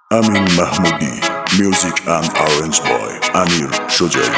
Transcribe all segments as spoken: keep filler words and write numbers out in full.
Amin Mahmoudi, music and arrange by Amir Shojai.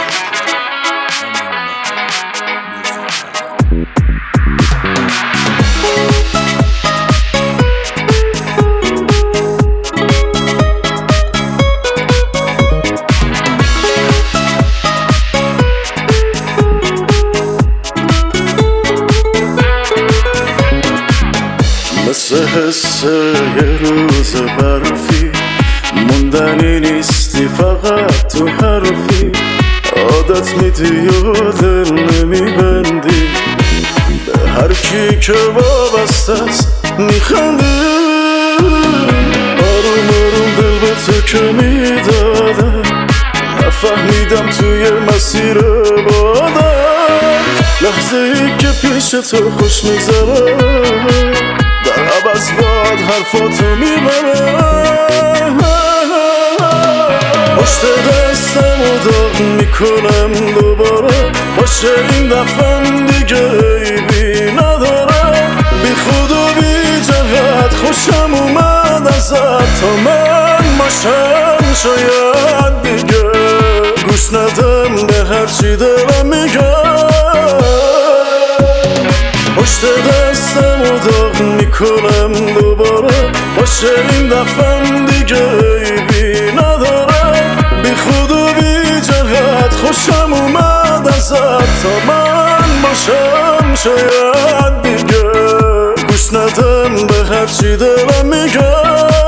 مثل حس یه روز برفی موندنی نیستی فقط تو حرفی عادت میدی و دل نمیبندی به هر کی که وابسته است میخندی آروم آروم دل به تو که میدادم نفهمیدم توی مسیر بادم لحظه ای که پیش تو خوش میگذره در عوض باید حرفاتو میبرم پشت دستم و داغ میکنم دوباره باشه این دفعم دیگه عیبی نداره بی خود و بی جهت خوشم اومد ازت تا من باشم شاید دیگه گوش ندم به هرچی دلم میگه پشت دستم و داغ میکنم دوباره باشه این دفعم دیگه عیبی نداره بی خود و بی جهت خوشم اومد ازت تا من باشم شاید دیگه گوش ندم به هرچی دلم میگه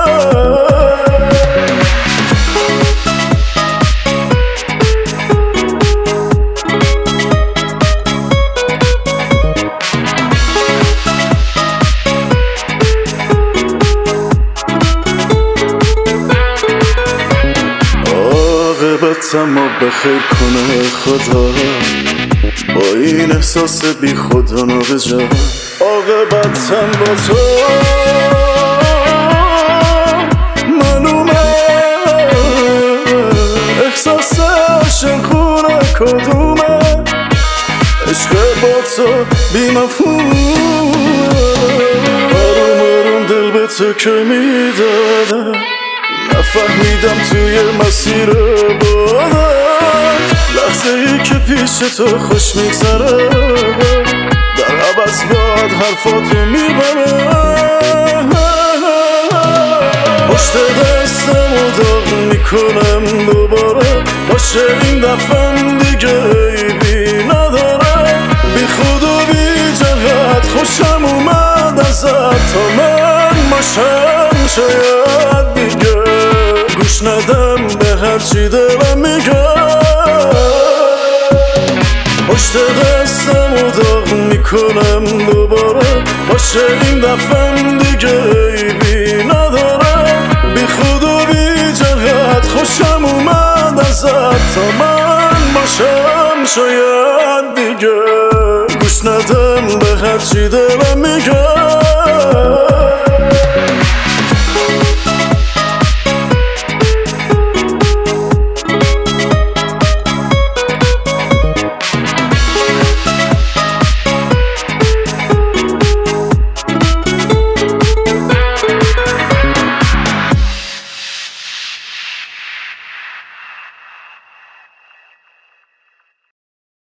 عاقبتم رو بخیر کنه خدا با این احساس بی خدا نابجا عاقبتم با تو من اومد احساس عاشقونه کدومه عشق با تو بی مفهومه آروم آروم دل به تو که میدادم نفهمیدم توی مسیر بادم لحظه ای که پیش تو خوش میگذره در عوض باید حرفاتو میبرم پشت دستم و داغ میکنم دوباره باشه این دفعم دیگه عیبی نداره بی خود و بی جهت خوشم اومد ازت تا من باشم شاید دیگه گوش ندم به هرچی دلم میگه پشت دستم و داغ میکنم دوباره باشه این دفعم دیگه عیبی نداره بی خود و بی جهت خوشم اومد ازت تا من باشم شاید دیگه گوش ندم به هرچی دلم میگه